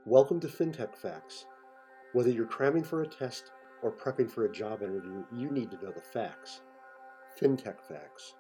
Welcome to FinTech Facts. Whether you're cramming for a test or prepping for a job interview, you need to know the facts. FinTech Facts.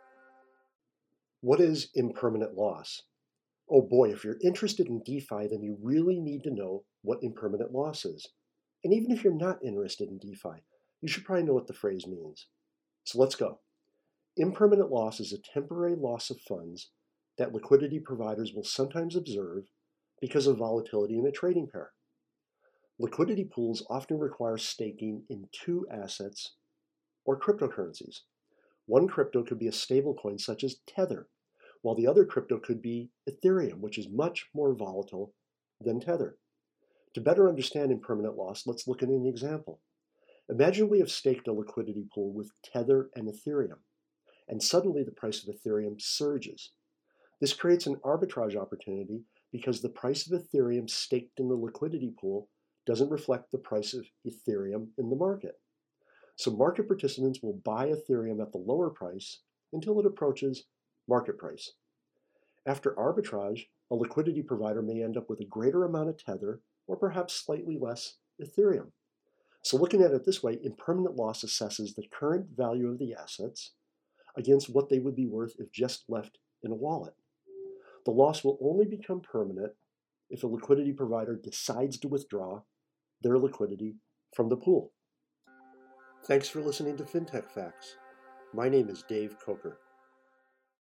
What is impermanent loss? Oh boy, if you're interested in DeFi, then you really need to know what impermanent loss is. And even if you're not interested in DeFi, you should probably know what the phrase means. So let's go. Impermanent loss is a temporary loss of funds that liquidity providers will sometimes observe because of volatility in a trading pair. Liquidity pools often require staking in two assets or cryptocurrencies. One crypto could be a stablecoin such as Tether, while the other crypto could be Ethereum, which is much more volatile than Tether. To better understand impermanent loss, let's look at an example. Imagine we have staked a liquidity pool with Tether and Ethereum, and suddenly the price of Ethereum surges. This creates an arbitrage opportunity because the price of Ethereum staked in the liquidity pool doesn't reflect the price of Ethereum in the market. So market participants will buy Ethereum at the lower price until it approaches market price. After arbitrage, a liquidity provider may end up with a greater amount of Tether or perhaps slightly less Ethereum. So looking at it this way, impermanent loss assesses the current value of the assets against what they would be worth if just left in a wallet. The loss will only become permanent if a liquidity provider decides to withdraw their liquidity from the pool. Thanks for listening to FinTech Facts. My name is Dave Coker.